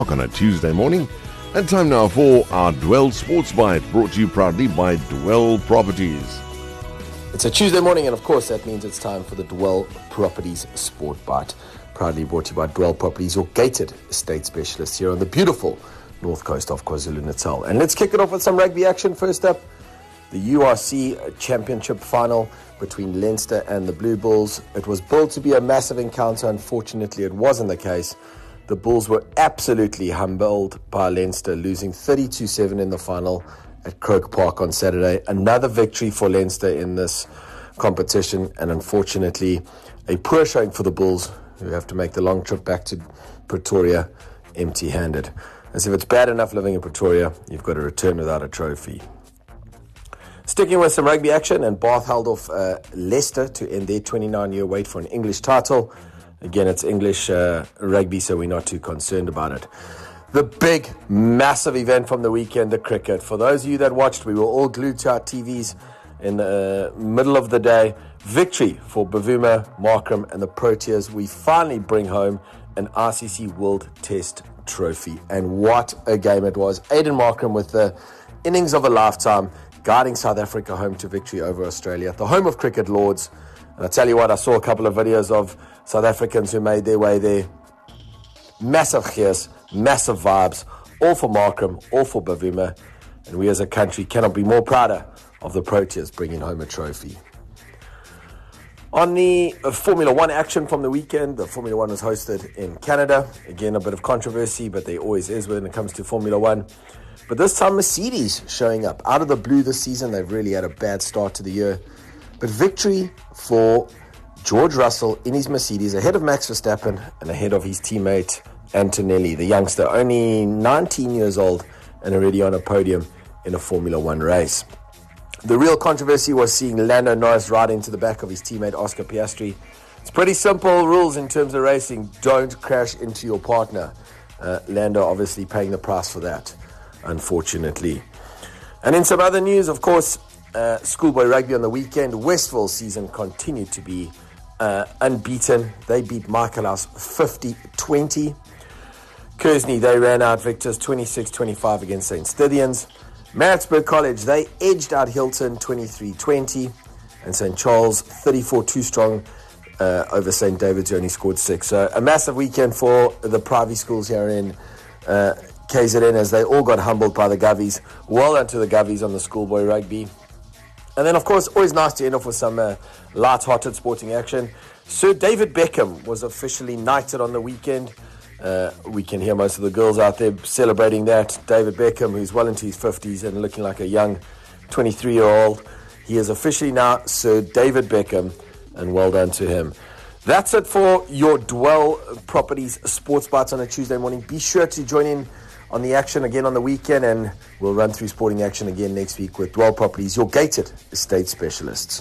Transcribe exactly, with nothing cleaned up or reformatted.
On a Tuesday morning, and time now for our Dwell Sports Bite, brought to you proudly by Dwell Properties. It's a Tuesday morning, and of course that means it's time for the Dwell Properties Sport Bite, proudly brought to you by Dwell Properties, your gated estate specialist here on the beautiful north coast of KwaZulu-Natal. And let's kick it off with some rugby action. First up, the U R C Championship final between Leinster and the Blue Bulls. It was billed to be a massive encounter. Unfortunately, it wasn't the case. The Bulls were absolutely humbled by Leinster, losing thirty-two seven in the final at Croke Park on Saturday. Another victory for Leinster in this competition, and unfortunately, a poor showing for the Bulls, who have to make the long trip back to Pretoria empty-handed. As if it's bad enough living in Pretoria, you've got to return without a trophy. Sticking with some rugby action, and Bath held off uh, Leicester to end their twenty-nine-year wait for an English title. Again, it's English uh, rugby, so we're not too concerned about it. The big, massive event from the weekend, the cricket. For those of you that watched, we were all glued to our T Vs in the middle of the day. Victory for Bavuma, Markham, and the Proteas. We finally bring home an I C C World Test Trophy. And what a game it was. Aiden Markham with the innings of a lifetime, guiding South Africa home to victory over Australia, the home of cricket lords. And I tell you what, I saw a couple of videos of South Africans who made their way there. Massive cheers, massive vibes, all for Markham, all for Bavuma. And we as a country cannot be more prouder of the Proteas bringing home a trophy. On the Formula One action from the weekend, the Formula One was hosted in Canada. Again, a bit of controversy, but there always is when it comes to Formula One. But this time, Mercedes showing up. Out of the blue this season, they've really had a bad start to the year. But victory for George Russell in his Mercedes, ahead of Max Verstappen and ahead of his teammate Antonelli, the youngster, only nineteen years old and already on a podium in a Formula One race. The real controversy was seeing Lando Norris ride into the back of his teammate Oscar Piastri. It's pretty simple rules in terms of racing. Don't crash into your partner. Uh, Lando obviously paying the price for that, unfortunately. And in some other news, of course, uh, schoolboy rugby on the weekend. Westville's season continued to be uh, unbeaten. They beat Michaelhouse fifty twenty. Kersney, they ran out victors twenty-six twenty-five against Saint Stithians. Maritzburg College, they edged out Hilton twenty-three twenty. And Saint Charles, thirty-four two strong uh, over Saint David's, who only scored six. So a massive weekend for the private schools here in uh, K Z N, as they all got humbled by the Govies. Well done to the Govies on the schoolboy rugby. And then, of course, always nice to end off with some uh, light-hearted sporting action. Sir David Beckham was officially knighted on the weekend. Uh, we can hear most of the girls out there celebrating that. David Beckham, who's well into his fifties and looking like a young twenty-three-year-old. He is officially now Sir David Beckham, and well done to him. That's it for your Dwell Properties Sports Bites on a Tuesday morning. Be sure to join in on the action again on the weekend, and we'll run through sporting action again next week with Dwell Properties, your gated estate specialists.